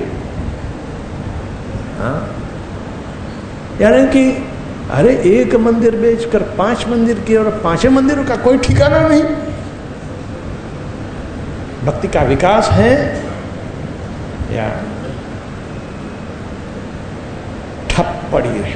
यानी कि अरे एक मंदिर बेचकर 5 मंदिर किए और 5 मंदिरों का कोई ठिकाना नहीं। भक्ति का विकास है या ठप पड़ी है?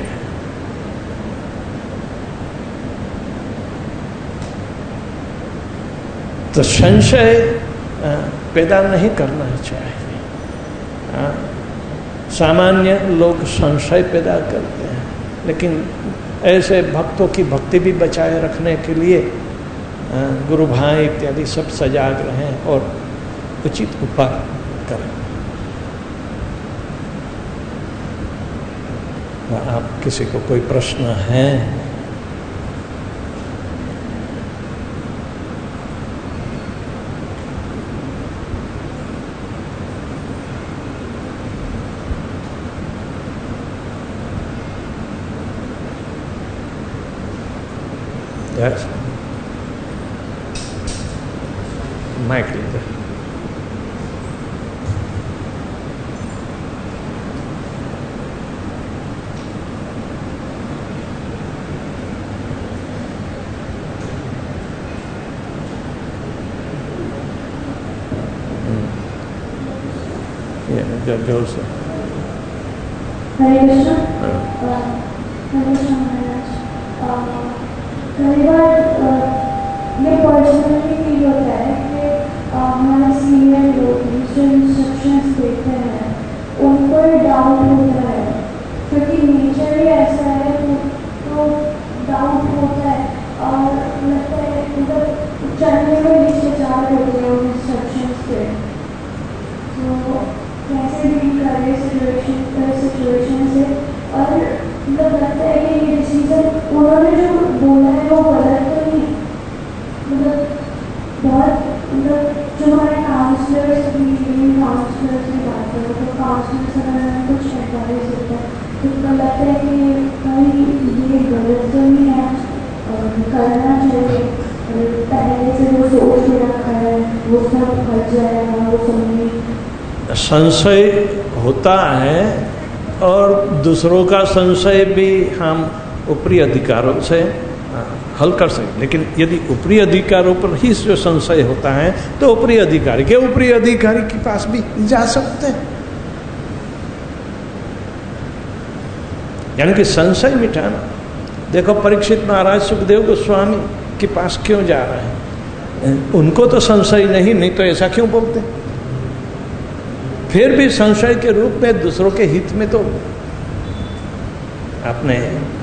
तो संशय पैदा नहीं करना चाहिए। सामान्य लोग संशय पैदा करते हैं, लेकिन ऐसे भक्तों की भक्ति भी बचाए रखने के लिए गुरु भाई इत्यादि सब सजाग रहें और उचित उपाय करें। आप किसी को कोई प्रश्न है? Yes. Mic leader. Yeah, Joseph. Hare Krishna. Hare Krishna Maharaj. कई बार ये पर्सनली फील होता है कि हमारे सीनियर लोग जो इंस्ट्रक्शंस देते हैं उन पर डाउट होता है, क्योंकि नेचर ही ऐसा है तो डाउट होता है और लगता है मतलब चलने में हिचकिचाहट होती है उन इंस्ट्रक्शंस पे। तो कैसे डील करें सिचुएशन से, और मतलब लगता है कि ये डिसीजन उन्होंने जो बोला है वो गलत तो नहीं, मतलब बहुत मतलब जो हमारे काउंसलर्स की बात करो तो काउंसलर्स अगर कुछ एडवाइस होता है तो लगता है कि भाई ये गलत तो नहीं है, करना चाहिए, पहले से वो सोच के रखा है, वो सब हट जाएगा, वो सब संशय होता है और दूसरों का संशय भी हम ऊपरी अधिकारों से हल कर सके। लेकिन यदि ऊपरी अधिकारों पर ही जो संशय होता है तो ऊपरी अधिकारी के पास भी जा सकते हैं। यानी कि संशय मिटाना। देखो परीक्षित महाराज सुखदेव गोस्वामी के पास क्यों जा रहे हैं? उनको तो संशय नहीं तो ऐसा क्यों बोलते? फिर भी संशय के रूप में दूसरों के हित में तो अपने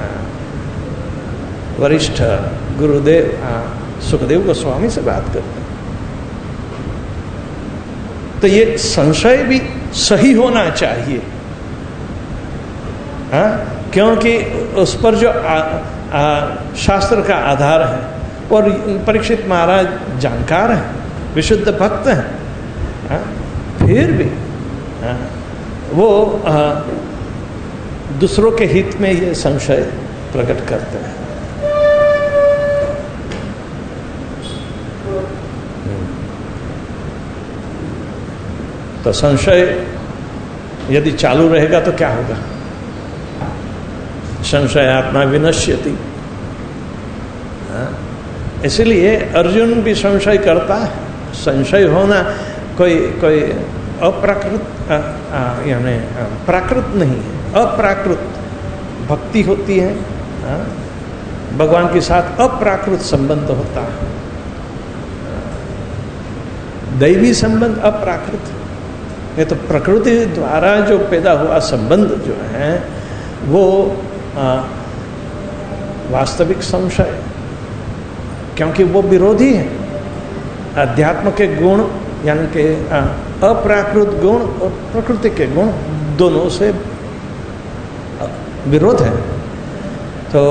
वरिष्ठ गुरुदेव सुखदेव गोस्वामी से बात करते हैं। तो ये संशय भी सही होना चाहिए, क्योंकि उस पर जो शास्त्र का आधार है। और परीक्षित महाराज जानकार हैं, विशुद्ध भक्त हैं, फिर भी वो दूसरों के हित में ये संशय प्रकट करते हैं। तो संशय यदि चालू रहेगा तो क्या होगा? संशय आत्मा विनश्यति। इसलिए अर्जुन भी संशय करता है। संशय होना कोई अप्राकृत यानी प्राकृत नहीं है, अप्राकृत भक्ति होती है। भगवान के साथ अप्राकृत संबंध होता है। दैवी संबंध अप्राकृत है। तो प्रकृति द्वारा जो पैदा हुआ संबंध जो है वो वास्तविक संशय, क्योंकि वो विरोधी है। अध्यात्म के गुण यानी कि अप्राकृत गुण और प्रकृति के गुण दोनों से विरोध है। तो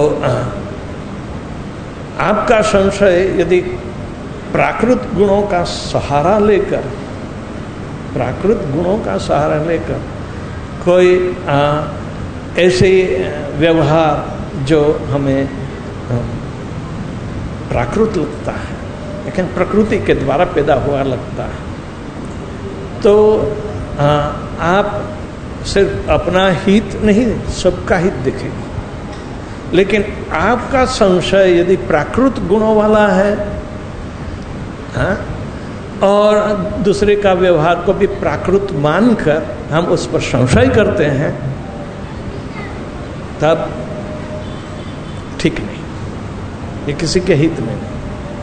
आपका संशय यदि प्राकृत गुणों का सहारा लेकर कोई ऐसे व्यवहार जो हमें प्राकृत लगता है लेकिन प्रकृति के द्वारा पैदा हुआ लगता है, तो आप सिर्फ अपना हित नहीं सबका हित दिखेगा। लेकिन आपका संशय यदि प्राकृत गुणों वाला है और दूसरे का व्यवहार को भी प्राकृत मानकर हम उस पर संशय करते हैं, तब ठीक नहीं, ये किसी के हित में नहीं।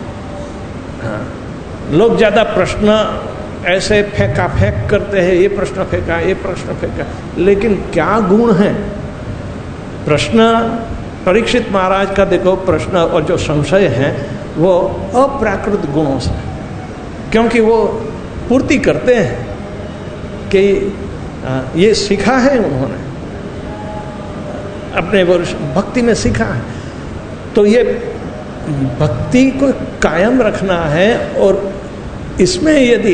लोग ज़्यादा प्रश्न ऐसे फेंक करते हैं, ये प्रश्न फेंका, लेकिन क्या गुण है? प्रश्न परीक्षित महाराज का देखो प्रश्न और जो संशय है वो अप्राकृत गुणों से, क्योंकि वो पूर्ति करते हैं कि ये सीखा है उन्होंने, अपने वर्ष भक्ति में सीखा है। तो ये भक्ति को कायम रखना है और इसमें यदि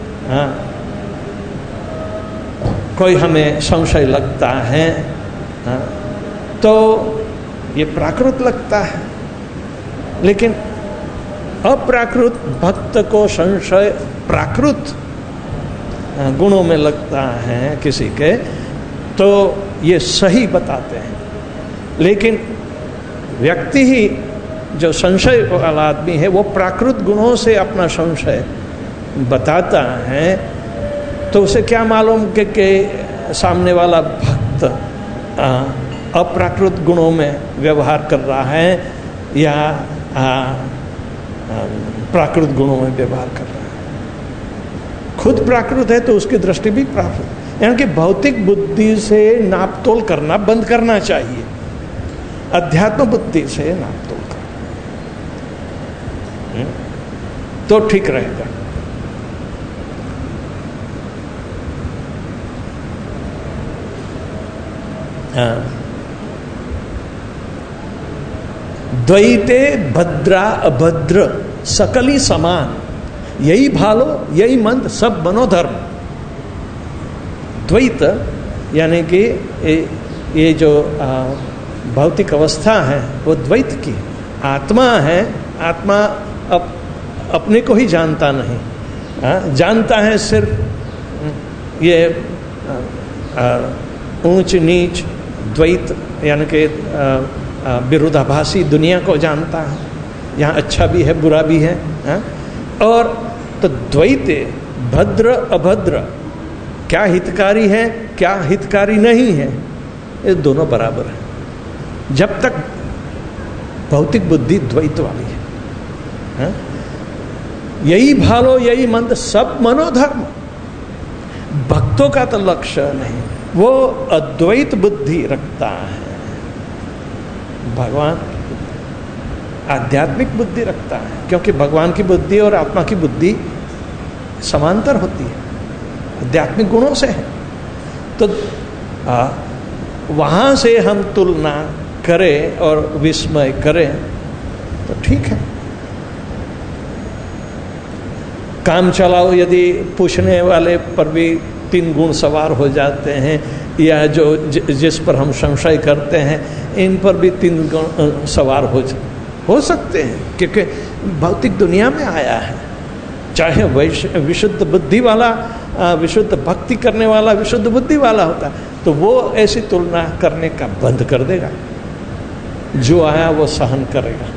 कोई हमें संशय लगता है तो ये प्राकृत लगता है। लेकिन अप्राकृत भक्त को संशय प्राकृत गुणों में लगता है किसी के, तो ये सही बताते हैं। लेकिन व्यक्ति ही जो संशय वाला आदमी है वो प्राकृत गुणों से अपना संशय बताता है, तो उसे क्या मालूम कि सामने वाला भक्त अप्राकृत गुणों में व्यवहार कर रहा है या प्राकृत गुणों में व्यवहार कर रहा है। खुद प्राकृत है तो उसकी दृष्टि भी प्राकृत, यानी कि भौतिक बुद्धि से नापतोल करना बंद करना चाहिए, अध्यात्म बुद्धि से नापतोल करना तो ठीक रहेगा। द्वैते भद्रा अभद्र सकली समान, यही भालो यही मंद सब मनोधर्म। द्वैत यानी कि ये जो भौतिक अवस्था है वो द्वैत की आत्मा है। आत्मा अपने को ही जानता नहीं, जानता है सिर्फ ये ऊंच नीच द्वैत यानी कि विरोधाभासी दुनिया को जानता है। यहाँ अच्छा भी है बुरा भी है, हाँ? और तो द्वैत भद्र अभद्र, क्या हितकारी है क्या हितकारी नहीं है, ये दोनों बराबर है जब तक भौतिक बुद्धि द्वैत वाली है, हाँ? यही भालो यही मंद सब मनोधर्म। भक्तों का तो लक्ष्य नहीं, वो अद्वैत बुद्धि रखता है, भगवान आध्यात्मिक बुद्धि रखता है, क्योंकि भगवान की बुद्धि और आत्मा की बुद्धि समांतर होती है, आध्यात्मिक गुणों से है। तो वहाँ से हम तुलना करें और विस्मय करें तो ठीक है। काम चलाओ यदि पूछने वाले पर भी 3 गुण सवार हो जाते हैं, या जो जिस पर हम संशय करते हैं इन पर भी 3 गुण सवार हो सकते हैं, क्योंकि भौतिक दुनिया में आया है। चाहे विशुद्ध बुद्धि वाला, विशुद्ध भक्ति करने वाला विशुद्ध बुद्धि वाला होता तो वो ऐसी तुलना करने का बंद कर देगा, जो आया वो सहन करेगा।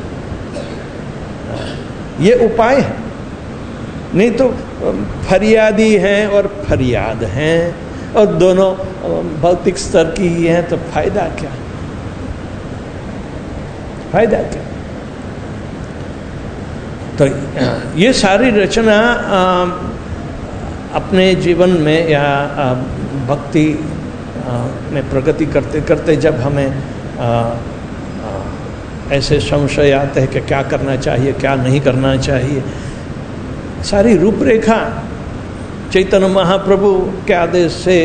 ये उपाय है, नहीं तो फरियादी हैं और फरियाद हैं और दोनों भौतिक स्तर की ही हैं, तो फायदा क्या, फायदा क्या। तो ये सारी रचना अपने जीवन में या भक्ति में प्रगति करते करते जब हमें ऐसे संशय आते हैं कि क्या करना चाहिए क्या नहीं करना चाहिए, सारी रूपरेखा चैतन्य महाप्रभु के आदेश से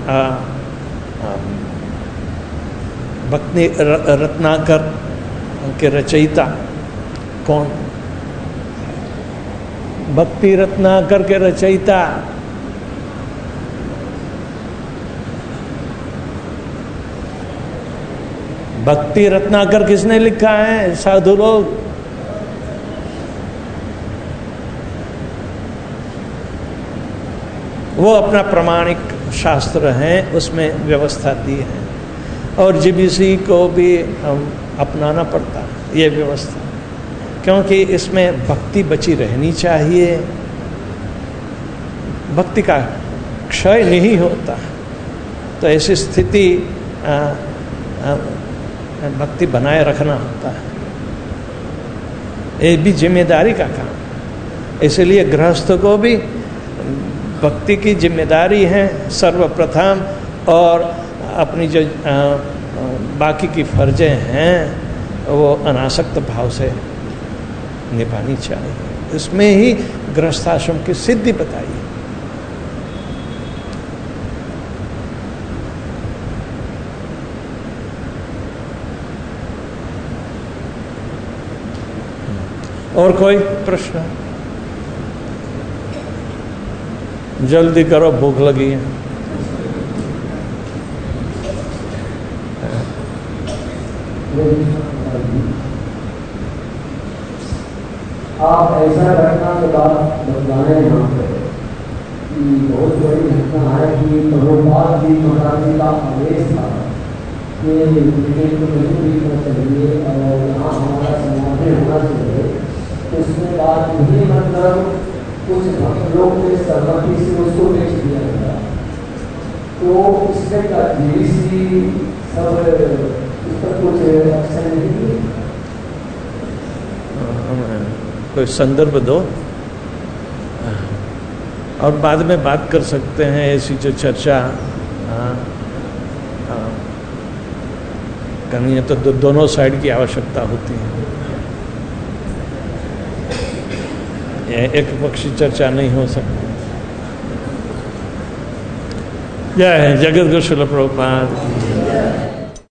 भक्ति रत्नाकर के रचयिता कौन, भक्ति रत्नाकर के रचयिता भक्ति रत्नाकर किसने लिखा है? साधु लोग। वो अपना प्रमाणिक शास्त्र हैं, उसमें व्यवस्था दी है, और जीबीसी को भी अपनाना पड़ता है ये व्यवस्था, क्योंकि इसमें भक्ति बची रहनी चाहिए, भक्ति का क्षय नहीं होता। तो ऐसी स्थिति भक्ति बनाए रखना होता है, ये भी जिम्मेदारी का काम। इसलिए गृहस्थ को भी भक्ति की जिम्मेदारी है सर्वप्रथम, और अपनी जो बाकी की फर्जें हैं वो अनासक्त भाव से निभानी चाहिए। इसमें ही गृहस्थाश्रम की सिद्धि बताई। और कोई प्रश्न? जल्दी करो, भूख लगी है। आप ऐसा घटना के बाद बतलाने यहाँ पे कि बहुत बड़ी घटना है कि प्रभुपाद जी महाराज जी का आदेश था कि क्रिकेट को नहीं देखना चाहिए और यहाँ हमारा समाधि होना चाहिए। उसके बाद भी मतलब कुछ लोग के सहमति से उसको बेच दिया गया, तो इसमें का जीबीसी सब इस पर कुछ एक्शन नहीं लिए। कोई संदर्भ दो और बाद में बात कर सकते हैं। ऐसी जो चर्चा करनी है तो दोनों साइड की आवश्यकता होती है, एक पक्षी चर्चा नहीं हो सकती। जय जगत गुरु श्रील प्रभुपाद।